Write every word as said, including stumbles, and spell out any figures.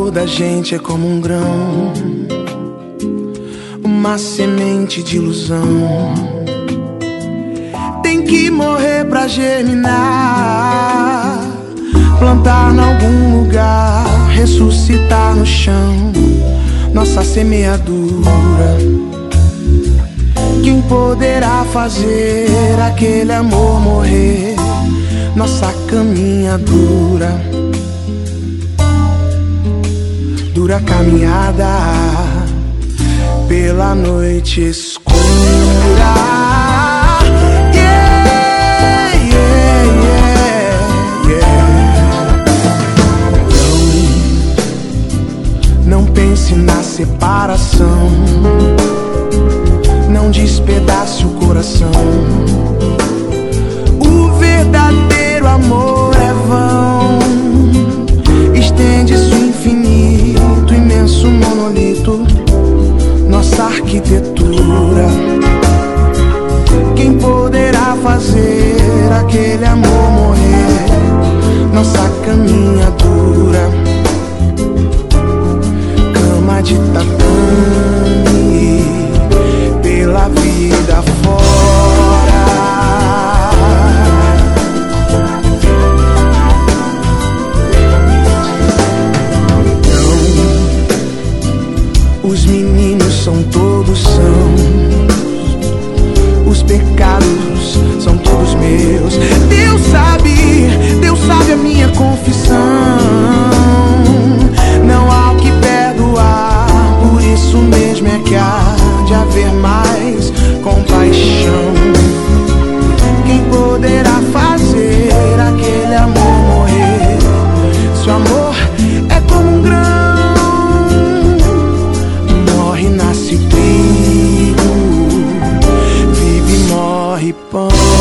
amor da gente é como um grão, uma semente de ilusão. Tem que morrer pra germinar, plantar em algum lugar, ressuscitar no chão nossa semeadura. Quem poderá fazer aquele amor morrer? Nossa caminhadura, dura caminhada pela noite escura. Yeah, yeah, yeah, yeah. Não, não pense na separação, não despedace o coração. O verdadeiro amor é vão, estende-se o infinito, imenso monolito, nossa arquitetura. Quem poderá fazer aquele amor morrer? Nossa caminhadura, cama de tatame pela vida fora. Não, os meninos são todos sãos, os pecados são todos meus. Deus sabe, Deus sabe a minha confissão. Não há o que perdoar, por isso mesmo é que há de haver mais compaixão. Quem poderá fazer aquele amor morrer? Se o amor é como um grão, morre, nasce trigo, vive e morre pão.